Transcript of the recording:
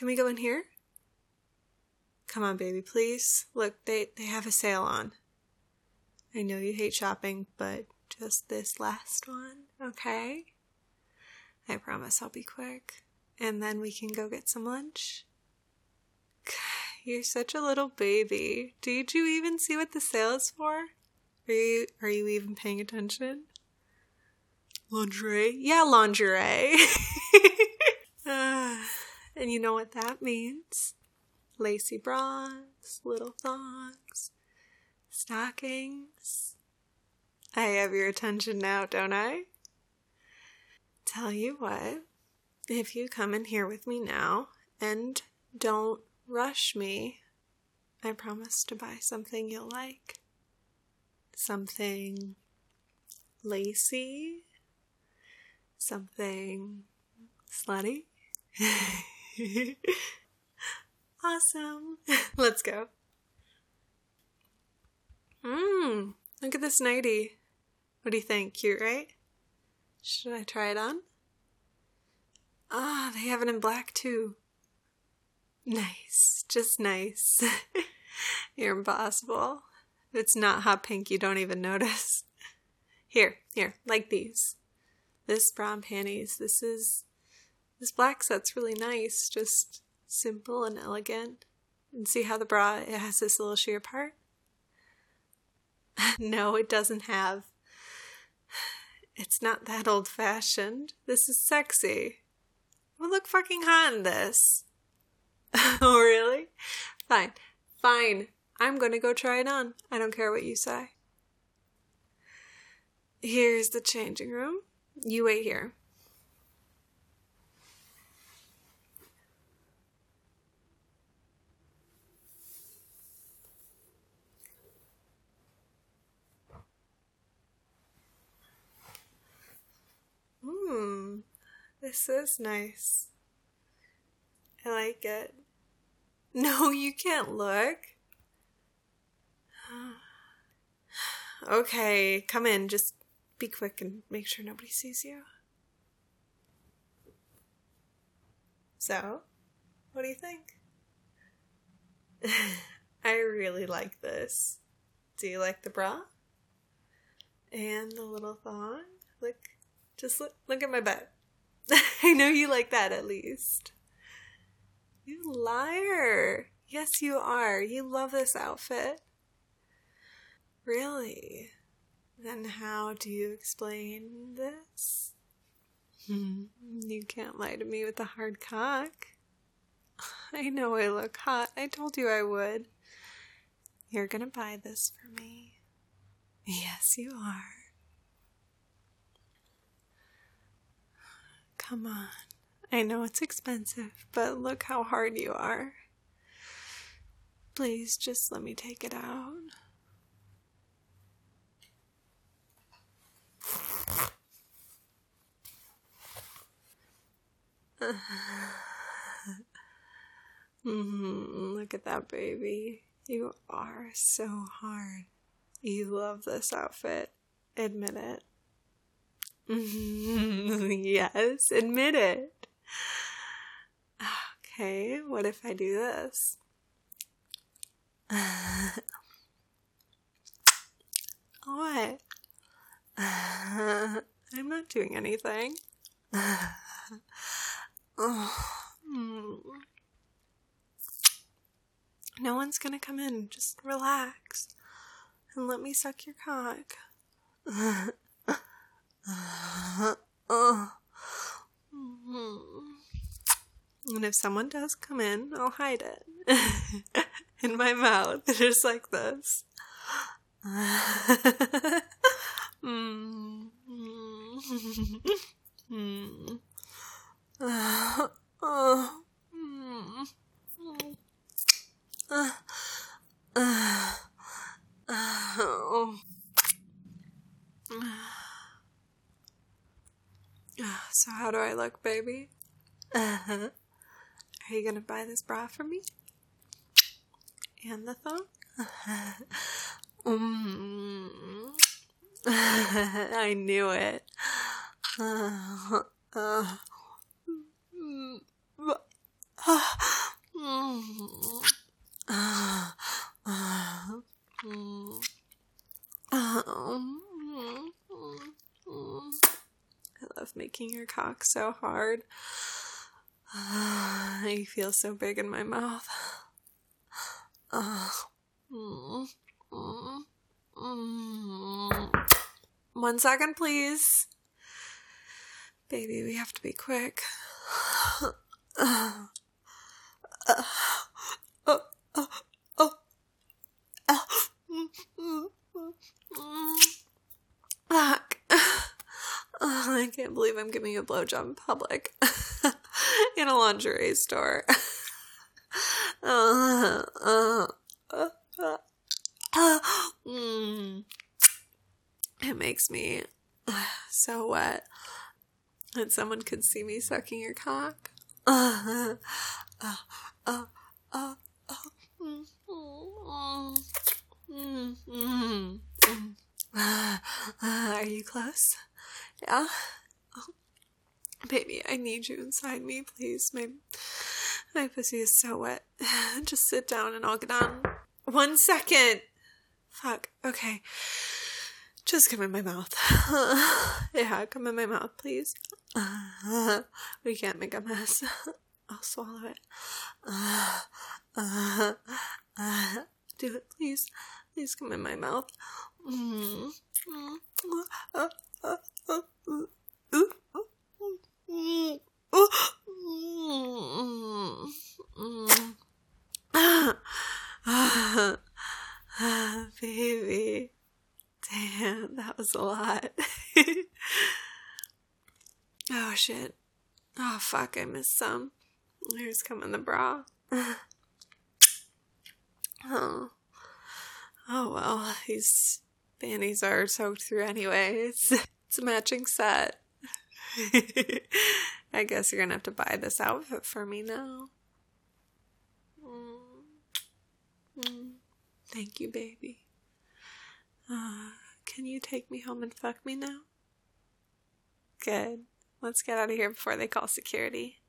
Can we go in here? Come on, baby, please. Look, they have a sale on. I know you hate shopping, but just this last one, okay? I promise I'll be quick. And then we can go get some lunch. You're such a little baby. Did you even see what the sale is for? Are you even paying attention? Lingerie? Yeah, lingerie. And you know what that means? Lacy bras, little thongs, stockings. I have your attention now, don't I? Tell you what, if you come in here with me now and don't rush me, I promise to buy something you'll like. Something lacy, something slutty. Awesome. Let's go. Look at this nightie. What do you think? Cute, right? Should I try it on? Ah, they have it in black too. Nice. Just nice. You're impossible. If it's not hot pink, you don't even notice. Here, like these. This bra and panties. This black set's really nice. Just simple and elegant. And see how the bra, it has this little sheer part? No, it doesn't have. It's not that old-fashioned. This is sexy. I look fucking hot in this. Oh, really? Fine. I'm gonna go try it on. I don't care what you say. Here's the changing room. You wait here. This is nice. I like it. No, you can't look. Okay, come in. Just be quick and make sure nobody sees you. So, what do you think? I really like this. Do you like the bra? And the little thong? Look at my butt. I know you like that at least. You liar. Yes, you are. You love this outfit. Really? Then how do you explain this? You can't lie to me with a hard cock. I know I look hot. I told you I would. You're gonna buy this for me. Yes, you are. Come on. I know it's expensive, but look how hard you are. Please, just let me take it out. Look at that, baby. You are so hard. You love this outfit. Admit it. Yes, admit it. Okay, what if I do this? What? I'm not doing anything. No one's gonna come in. Just relax and let me suck your cock. And if someone does come in, I'll hide it in my mouth, just like this. So how do I look, baby? Are you gonna buy this bra for me? And the thong? I knew it. sucking your cock so hard. You feel so big in my mouth. 1 second, please. Baby, we have to be quick. Fuck. I can't believe I'm giving you a blowjob in public. In a lingerie store. It makes me so wet. And someone could see me sucking your cock. Are you close? Yeah? Oh. Baby, I need you inside me, please. My pussy is so wet. Just sit down and I'll get on. 1 second. Fuck. Okay. Just come in my mouth. Yeah, come in my mouth, please. We can't make a mess. I'll swallow it. Do it, please. Please come in my mouth. Baby. Damn, that was a lot. Oh, shit. Oh, fuck, I missed some. Here's coming the bra. Oh, well, these panties are soaked through anyways. It's a matching set. I guess you're gonna have to buy this outfit for me now. Thank you, baby. Can you take me home and fuck me now? Good. Let's get out of here before they call security.